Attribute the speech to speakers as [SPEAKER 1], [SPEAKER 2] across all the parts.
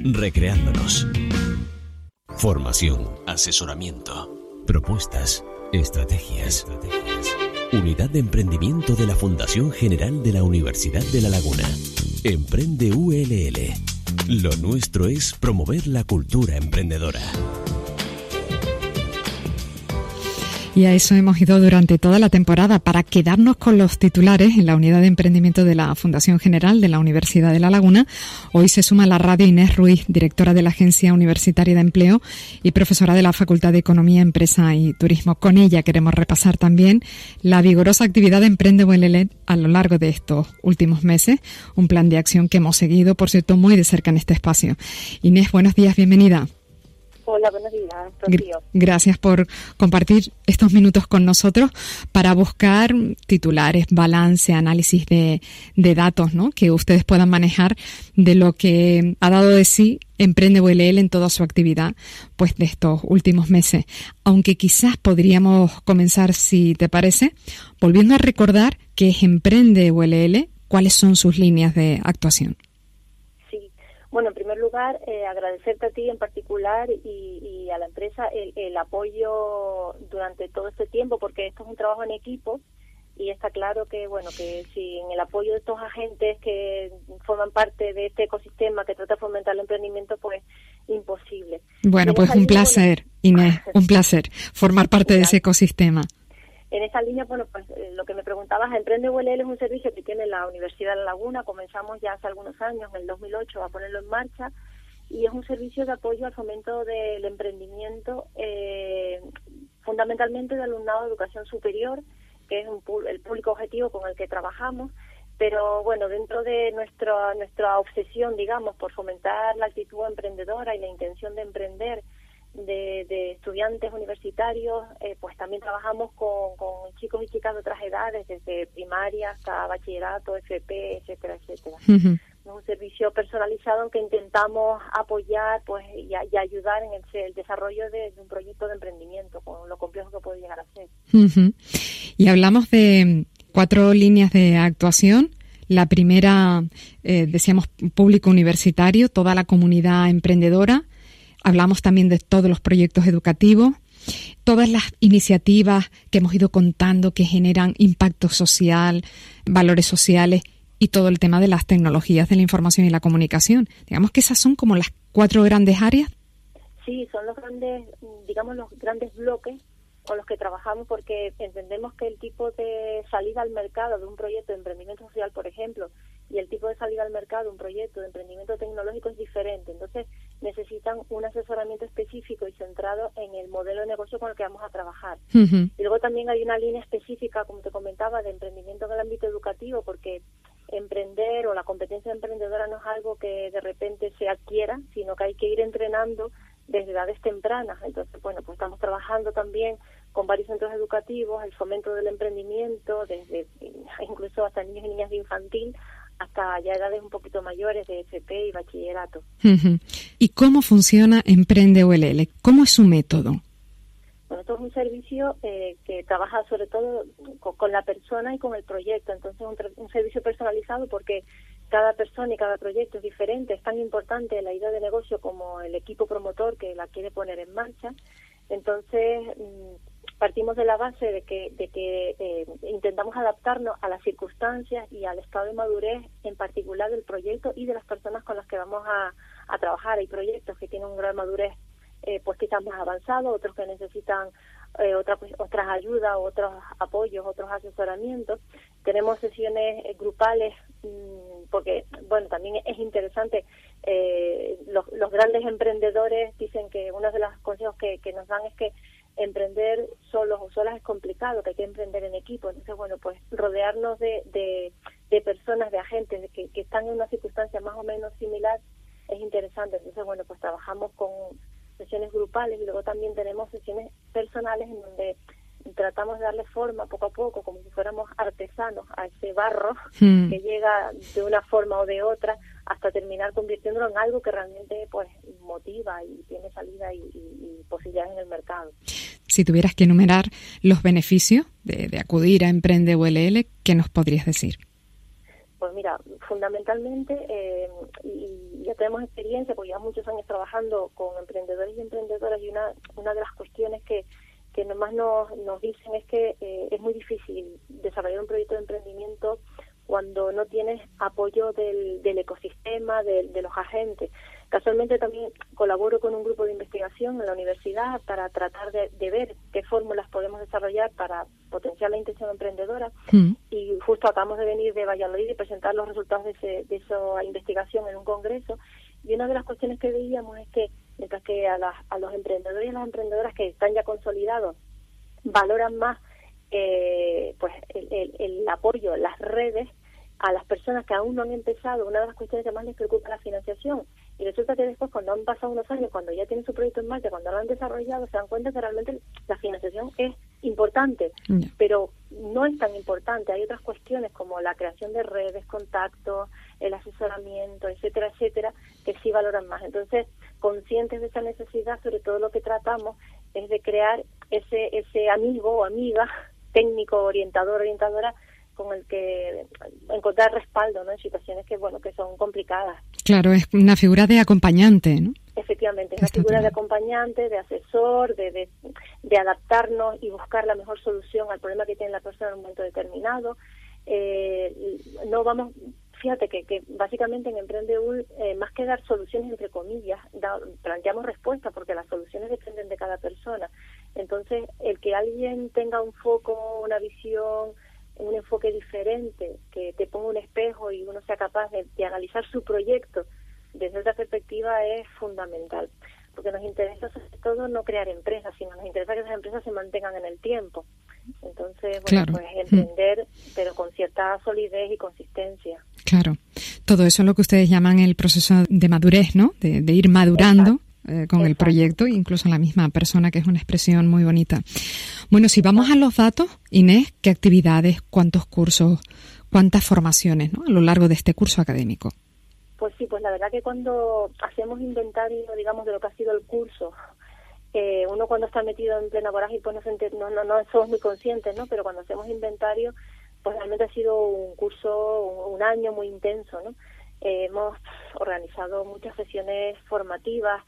[SPEAKER 1] recreándonos. Formación, asesoramiento, propuestas, estrategias. Unidad de Emprendimiento de la Fundación General de la Universidad de La Laguna. Emprende ULL. Lo nuestro es promover la cultura emprendedora.
[SPEAKER 2] Y a eso hemos ido durante toda la temporada, para quedarnos con los titulares en la Unidad de Emprendimiento de la Fundación General de la Universidad de La Laguna. Hoy se suma a la radio Inés Ruiz, directora de la Agencia Universitaria de Empleo y profesora de la Facultad de Economía, Empresa y Turismo. Con ella queremos repasar también la vigorosa actividad de Emprende ULL a lo largo de estos últimos meses, un plan de acción que hemos seguido, por cierto, muy de cerca en este espacio. Inés, buenos días, bienvenida.
[SPEAKER 3] Hola, buenos días, Rocío.
[SPEAKER 2] Gracias por compartir estos minutos con nosotros para buscar titulares, balance, análisis de datos, ¿no?, que ustedes puedan manejar de lo que ha dado de sí Emprende ULL en toda su actividad, pues, de estos últimos meses. Aunque quizás podríamos comenzar, si te parece, volviendo a recordar qué es Emprende ULL, cuáles son sus líneas de actuación.
[SPEAKER 3] Bueno, en primer lugar, agradecerte a ti en particular y a la empresa el apoyo durante todo este tiempo, porque esto es un trabajo en equipo y está claro que, bueno, que sin el apoyo de estos agentes que forman parte de este ecosistema que trata de fomentar el emprendimiento, pues imposible.
[SPEAKER 2] Bueno, pues un placer, Inés, un placer formar parte de ese ecosistema.
[SPEAKER 3] En esa línea, bueno, pues lo que me preguntabas, Emprende ULL es un servicio que tiene la Universidad de La Laguna. Comenzamos ya hace algunos años, en el 2008, a ponerlo en marcha, y es un servicio de apoyo al fomento del emprendimiento, fundamentalmente de alumnado de educación superior, que es el público objetivo con el que trabajamos. Pero bueno, dentro de nuestra obsesión, digamos, por fomentar la actitud emprendedora y la intención de emprender de estudiantes universitarios, pues también trabajamos con chicos y chicas de otras edades, desde primaria hasta bachillerato, FP, etcétera, etcétera.
[SPEAKER 2] Uh-huh.
[SPEAKER 3] Es un servicio personalizado en que intentamos apoyar, pues, y ayudar en el desarrollo de un proyecto de emprendimiento, con lo complejo que puede llegar a ser.
[SPEAKER 2] Uh-huh. Y hablamos de 4 líneas de actuación. La primera, decíamos, público universitario, toda la comunidad emprendedora. Hablamos también de todos los proyectos educativos, todas las iniciativas que hemos ido contando que generan impacto social, valores sociales, y todo el tema de las tecnologías de la información y la comunicación. Digamos que esas son como las 4 grandes áreas.
[SPEAKER 3] Sí, son los grandes bloques con los que trabajamos, porque entendemos que el tipo de salida al mercado de un proyecto de emprendimiento social, por ejemplo, y el tipo de salida al mercado de un proyecto de emprendimiento tecnológico es diferente. Entonces necesitan un asesoramiento específico y centrado en el modelo de negocio con el que vamos a trabajar.
[SPEAKER 2] Uh-huh.
[SPEAKER 3] Y luego también hay una línea específica, como te comentaba, de emprendimiento en el ámbito educativo, porque emprender o la competencia emprendedora no es algo que de repente se adquiera, sino que hay que ir entrenando desde edades tempranas. Entonces, bueno, pues estamos trabajando también con varios centros educativos, el fomento del emprendimiento, desde incluso hasta niños y niñas de infantil, hasta ya edades un poquito mayores de FP y bachillerato.
[SPEAKER 2] Uh-huh. ¿Y cómo funciona Emprende ULL? ¿Cómo es su método?
[SPEAKER 3] Bueno, esto es un servicio que trabaja sobre todo con la persona y con el proyecto. Entonces, un servicio personalizado, porque cada persona y cada proyecto es diferente. Es tan importante la idea de negocio como el equipo promotor que la quiere poner en marcha. Entonces, partimos de la base de que intentamos adaptarnos a las circunstancias y al estado de madurez en particular del proyecto y de las personas con las que vamos a trabajar. Hay proyectos que tienen un gran madurez, pues quizás más avanzado, otros que necesitan otras ayudas, otros apoyos, otros asesoramientos. Tenemos sesiones grupales, porque bueno, también es interesante. Los grandes emprendedores dicen que uno de los consejos que nos dan es que emprender solos o solas es complicado, que hay que emprender en equipo. Entonces, bueno, pues rodearnos de personas, de agentes que están en una circunstancia más o menos similar es interesante. Entonces, bueno, pues trabajamos con sesiones grupales y luego también tenemos sesiones personales en donde tratamos de darle forma poco a poco, como si fuéramos artesanos, a ese barro que llega de una forma o de otra hasta terminar convirtiéndolo en algo que realmente pues motiva y tiene salida y posibilidades en el mercado.
[SPEAKER 2] Si tuvieras que enumerar los beneficios de acudir a Emprende ULL, ¿qué nos podrías decir?
[SPEAKER 3] Pues mira, fundamentalmente, y ya tenemos experiencia, porque llevamos muchos años trabajando con emprendedores y emprendedoras, y una de las cuestiones que nomás nos dicen es que es muy difícil desarrollar un proyecto de emprendimiento cuando no tienes apoyo del ecosistema, de los agentes. Casualmente también colaboro con un grupo de investigación en la universidad para tratar de ver qué fórmulas podemos desarrollar para potenciar la intención emprendedora. Y justo acabamos de venir de Valladolid y presentar los resultados de esa investigación en un congreso. Y una de las cuestiones que veíamos es que mientras que a los emprendedores y a las emprendedoras que están ya consolidados valoran más pues el apoyo, las redes, a las personas que aún no han empezado, una de las cuestiones que más les preocupa es la financiación. Y resulta que después, cuando han pasado unos años, cuando ya tienen su proyecto en marcha, cuando lo han desarrollado, se dan cuenta que realmente la financiación es importante, pero no es tan importante. Hay otras cuestiones como la creación de redes, contactos, el asesoramiento, etcétera, etcétera, que sí valoran más. Entonces, conscientes de esa necesidad, sobre todo lo que tratamos es de crear ese amigo o amiga, técnico, orientador, orientadora, con el que encontrar respaldo, ¿no?, en situaciones que son complicadas.
[SPEAKER 2] Claro, es una figura de acompañante, ¿no?
[SPEAKER 3] Efectivamente, es una figura de acompañante, de asesor, de adaptarnos y buscar la mejor solución al problema que tiene la persona en un momento determinado. Fíjate que básicamente en EmprendeUL, más que dar soluciones entre comillas, planteamos respuestas, porque las soluciones dependen de cada persona. Entonces, el que alguien tenga un foco, una visión, un enfoque diferente, que te ponga un espejo y uno sea capaz de analizar su proyecto desde otra perspectiva, es fundamental, porque nos interesa sobre todo no crear empresas, sino nos interesa que esas empresas se mantengan en el tiempo. Entonces,
[SPEAKER 2] claro,
[SPEAKER 3] pues emprender, pero con cierta solidez y consistencia.
[SPEAKER 2] Claro, todo eso es lo que ustedes llaman el proceso de madurez, ¿no? De ir madurando. Con el proyecto, incluso la misma persona, que es una expresión muy bonita. Bueno, si vamos a los datos, Inés, ¿qué actividades, cuántos cursos, cuántas formaciones, ¿no?, a lo largo de este curso académico?
[SPEAKER 3] Pues sí, pues la verdad que cuando hacemos inventario, digamos, de lo que ha sido el curso, uno cuando está metido en plena vorágine pues no somos muy conscientes, ¿no? Pero cuando hacemos inventario, pues realmente ha sido un curso, un año muy intenso, ¿no? Hemos organizado muchas sesiones formativas,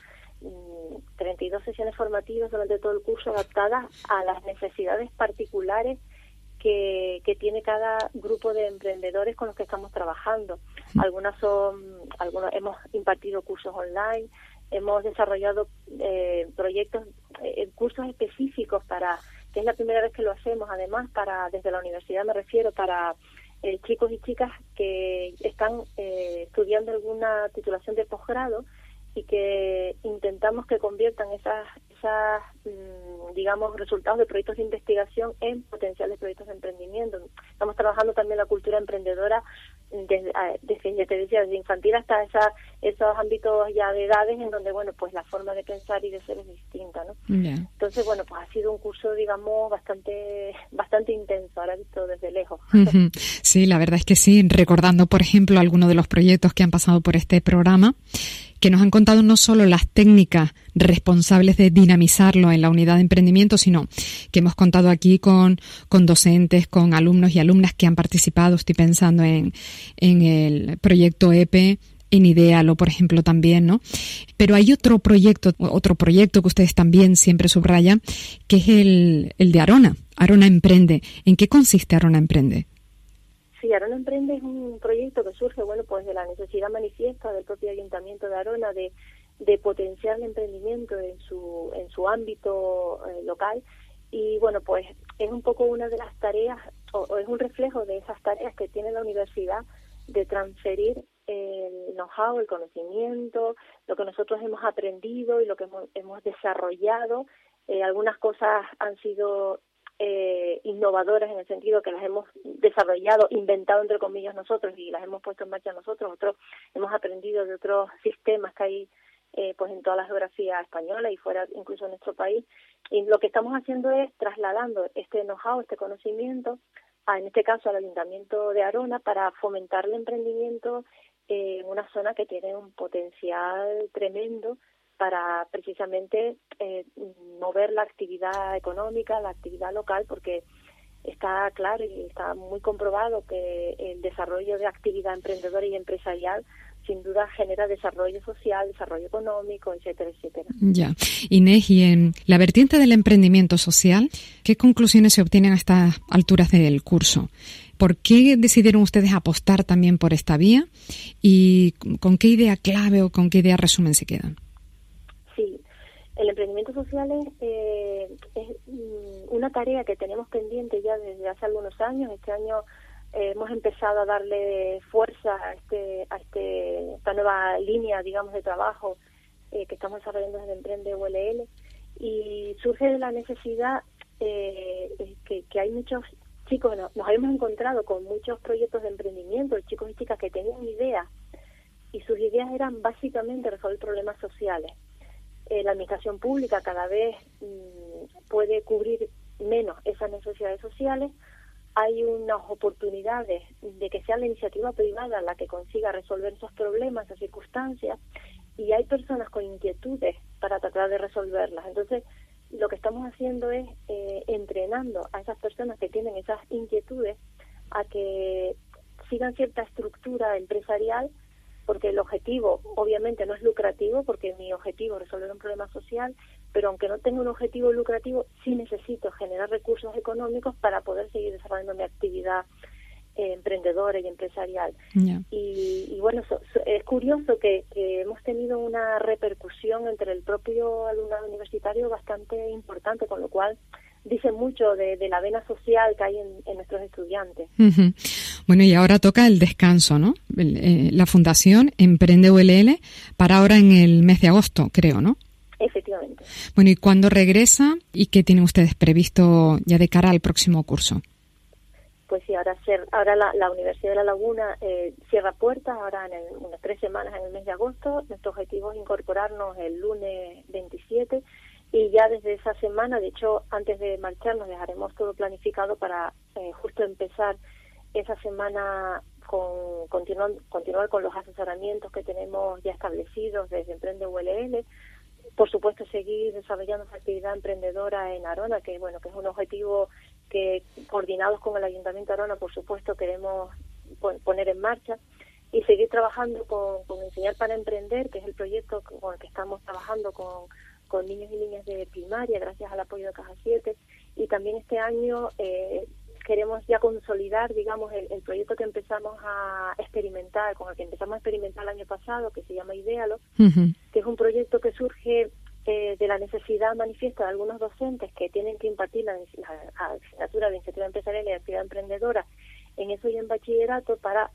[SPEAKER 3] 32 sesiones formativas durante todo el curso, adaptadas a las necesidades particulares que tiene cada grupo de emprendedores con los que estamos trabajando. Algunos hemos impartido cursos online, hemos desarrollado proyectos, cursos específicos que es la primera vez que lo hacemos, además desde la universidad me refiero, para chicos y chicas que están estudiando alguna titulación de posgrado y que intentamos que conviertan esas digamos, resultados de proyectos de investigación en potenciales proyectos de emprendimiento. Estamos trabajando también la cultura emprendedora desde infantil hasta esos ámbitos ya de edades en donde, pues la forma de pensar y de ser es distinta, ¿no? Yeah. Entonces, pues ha sido un curso, digamos, bastante intenso, ahora visto desde lejos.
[SPEAKER 2] Uh-huh. Sí, la verdad es que sí, recordando, por ejemplo, algunos de los proyectos que han pasado por este programa, que nos han contado no solo las técnicas responsables de dinamizarlo en la unidad de emprendimiento, sino que hemos contado aquí con docentes, con alumnos y alumnas que han participado. Estoy pensando en el proyecto EPE, en Idealo, por ejemplo, también, ¿no? Pero hay otro proyecto que ustedes también siempre subrayan, que es el de Arona. Arona Emprende. ¿En qué consiste Arona Emprende?
[SPEAKER 3] Sí, Arona Emprende es un proyecto que surge, pues de la necesidad manifiesta del propio Ayuntamiento de Arona de potenciar el emprendimiento en su ámbito local. Y pues es un poco una de las tareas, o es un reflejo de esas tareas que tiene la universidad, de transferir el know-how, el conocimiento, lo que nosotros hemos aprendido y lo que hemos desarrollado. Algunas cosas han sido innovadoras en el sentido que las hemos desarrollado, inventado entre comillas nosotros y las hemos puesto en marcha nosotros. Otros hemos aprendido de otros sistemas que hay pues en toda la geografía española y fuera incluso en nuestro país. Y lo que estamos haciendo es trasladando este know-how, este conocimiento, en este caso al Ayuntamiento de Arona, para fomentar el emprendimiento en una zona que tiene un potencial tremendo para precisamente mover la actividad económica, la actividad local, porque está claro y está muy comprobado que el desarrollo de actividad emprendedora y empresarial sin duda genera desarrollo social, desarrollo económico, etcétera, etcétera.
[SPEAKER 2] Ya. Inés, y en la vertiente del emprendimiento social, ¿qué conclusiones se obtienen a estas alturas del curso? ¿Por qué decidieron ustedes apostar también por esta vía? ¿Y con qué idea clave o con qué idea resumen se quedan?
[SPEAKER 3] Sí, el emprendimiento social es una tarea que tenemos pendiente ya desde hace algunos años. Este año hemos empezado a darle fuerza a esta nueva línea, digamos, de trabajo que estamos desarrollando desde Emprende ULL, y surge de la necesidad que hay muchos chicos, nos habíamos encontrado con muchos proyectos de emprendimiento, de chicos y chicas que tenían ideas, y sus ideas eran básicamente resolver problemas sociales. La administración pública cada vez puede cubrir menos esas necesidades sociales. Hay unas oportunidades de que sea la iniciativa privada la que consiga resolver esos problemas, esas circunstancias, y hay personas con inquietudes para tratar de resolverlas. Entonces, lo que estamos haciendo es entrenando a esas personas que tienen esas inquietudes a que sigan cierta estructura empresarial, porque el objetivo obviamente no es lucrativo, porque mi objetivo es resolver un problema social, pero aunque no tenga un objetivo lucrativo, sí necesito generar recursos económicos para poder seguir desarrollando mi actividad emprendedora y empresarial. Yeah. Y bueno, es curioso que hemos tenido una repercusión entre el propio alumnado universitario bastante importante, con lo cual dice mucho de la vena social que hay en nuestros estudiantes.
[SPEAKER 2] Uh-huh. Bueno, y ahora toca el descanso, ¿no? La Fundación Emprende ULL para ahora en el mes de agosto, creo, ¿no?
[SPEAKER 3] Efectivamente.
[SPEAKER 2] Bueno, ¿y cuándo regresa y qué tienen ustedes previsto ya de cara al próximo curso?
[SPEAKER 3] Pues sí, ahora la Universidad de La Laguna cierra puertas, ahora en unas 3 semanas en el mes de agosto. Nuestro objetivo es incorporarnos el lunes 27 y ya desde esa semana, de hecho, antes de marcharnos dejaremos todo planificado para justo empezar esa semana continuar con los asesoramientos que tenemos ya establecidos desde Emprende ULL. Por supuesto, seguir desarrollando esa actividad emprendedora en Arona, que bueno, que es un objetivo que coordinados con el Ayuntamiento de Arona, por supuesto, queremos poner en marcha, y seguir trabajando con Enseñar para Emprender, que es el proyecto con el que estamos trabajando con niños y niñas de primaria, gracias al apoyo de Caja 7, y también este año queremos ya consolidar, digamos, el proyecto que empezamos a experimentar, con el que empezamos a experimentar el año pasado, que se llama Idealo, uh-huh, que es un proyecto que surge de la necesidad manifiesta de algunos docentes que tienen que impartir la asignatura de iniciativa empresarial y actividad emprendedora en eso y en bachillerato para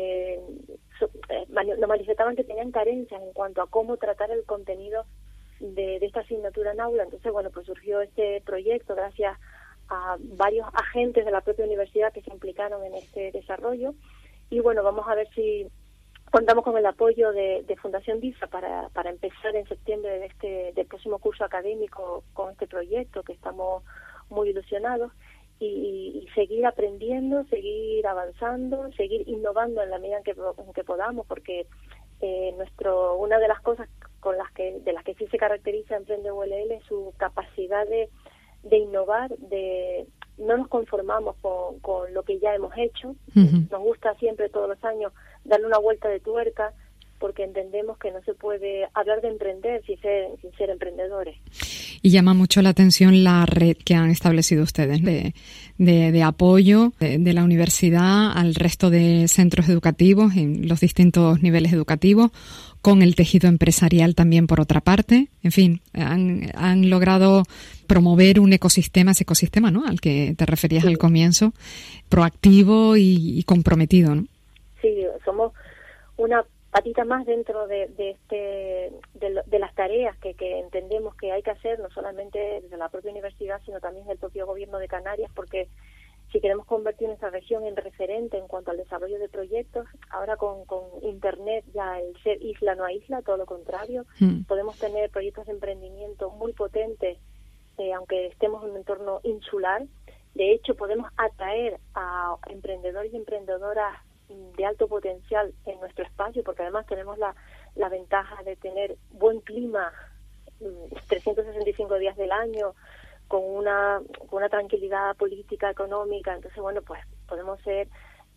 [SPEAKER 3] nos manifestaban que tenían carencias en cuanto a cómo tratar el contenido de esta asignatura en aula. Entonces, bueno, pues surgió este proyecto gracias a varios agentes de la propia universidad que se implicaron en este desarrollo, y bueno, vamos a ver si contamos con el apoyo de Fundación DISA para empezar en septiembre del próximo curso académico con este proyecto, que estamos muy ilusionados, y seguir aprendiendo, seguir avanzando, seguir innovando en la medida en que podamos, porque una de las cosas de las que sí se caracteriza Emprende ULL es su capacidad de innovar, no nos conformamos con lo que ya hemos hecho. Uh-huh. Nos gusta siempre, todos los años, darle una vuelta de tuerca, porque entendemos que no se puede hablar de emprender sin ser emprendedores.
[SPEAKER 2] Y llama mucho la atención la red que han establecido ustedes de apoyo de la universidad al resto de centros educativos en los distintos niveles educativos, con el tejido empresarial también por otra parte. En fin, han logrado promover ese ecosistema, ¿no?, al que te referías, sí, al comienzo, proactivo y comprometido, ¿no?
[SPEAKER 3] Sí, somos una patita más dentro de las tareas que entendemos que hay que hacer, no solamente desde la propia universidad, sino también del propio gobierno de Canarias, porque si queremos convertir nuestra región en referente en cuanto al desarrollo de proyectos, ahora con Internet ya el ser isla no aísla, todo lo contrario, podemos tener proyectos de emprendimiento muy potentes, aunque estemos en un entorno insular. De hecho, podemos atraer a emprendedores y emprendedoras de alto potencial en nuestro espacio, porque además tenemos la ventaja de tener buen clima 365 días del año, con una tranquilidad política, económica. Entonces, bueno, pues podemos ser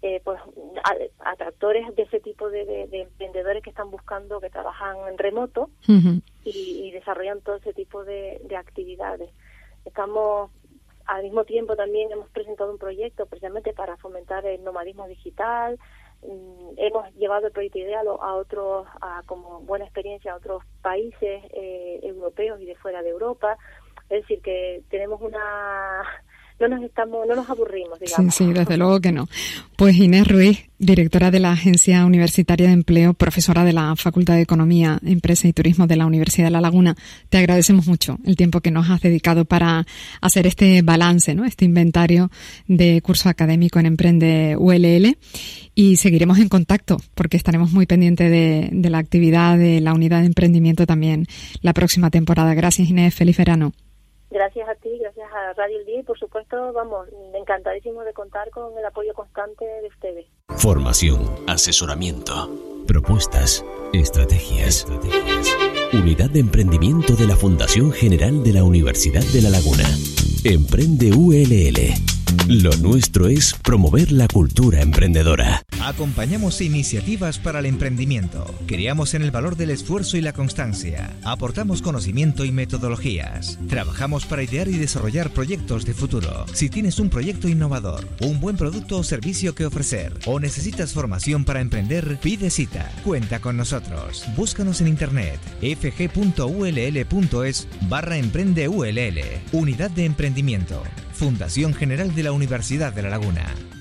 [SPEAKER 3] pues atractores de ese tipo de emprendedores que están buscando, que trabajan en remoto y desarrollan todo ese tipo de actividades. Estamos, al mismo tiempo, también hemos presentado un proyecto precisamente para fomentar el nomadismo digital. Hemos llevado el proyecto IDEA como buena experiencia a otros países europeos y de fuera de Europa. Es decir, que tenemos no nos aburrimos, digamos.
[SPEAKER 2] Sí, desde luego que no. Pues Inés Ruiz, directora de la Agencia Universitaria de Empleo, profesora de la Facultad de Economía, Empresa y Turismo de la Universidad de La Laguna, te agradecemos mucho el tiempo que nos has dedicado para hacer este balance, ¿no? Este inventario de curso académico en Emprende ULL, y seguiremos en contacto porque estaremos muy pendientes de la actividad de la unidad de emprendimiento también la próxima temporada. Gracias, Inés. Feliz verano.
[SPEAKER 3] Gracias a ti, gracias a Radio El Día y, por supuesto, encantadísimos de contar con el apoyo constante de ustedes.
[SPEAKER 1] Formación, asesoramiento, propuestas, estrategias. Unidad de Emprendimiento de la Fundación General de la Universidad de La Laguna. Emprende ULL. Lo nuestro es promover la cultura emprendedora.
[SPEAKER 4] Acompañamos iniciativas para el emprendimiento. Creamos en el valor del esfuerzo y la constancia. Aportamos conocimiento y metodologías. Trabajamos para idear y desarrollar proyectos de futuro. Si tienes un proyecto innovador, un buen producto o servicio que ofrecer, o necesitas formación para emprender, pide cita. Cuenta con nosotros. Búscanos en internet fg.ull.es/emprendeull. Unidad de Emprendimiento. Fundación General de la Universidad de La Laguna.